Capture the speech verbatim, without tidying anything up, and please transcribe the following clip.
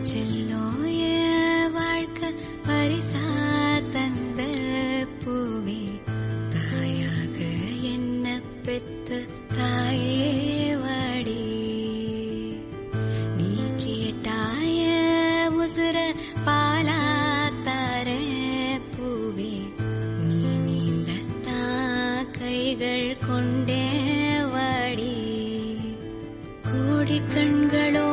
Cello வாழ்க்கை பரிசா தந்த பூவே, தாயாக என்ன பெத்த தாயே வாடி. நீ கேட்டாய உசுர பாலா தார பூவே, நீ நீந்தத்தா கைகள் கொண்டே வாடி. கோடி கண்களோ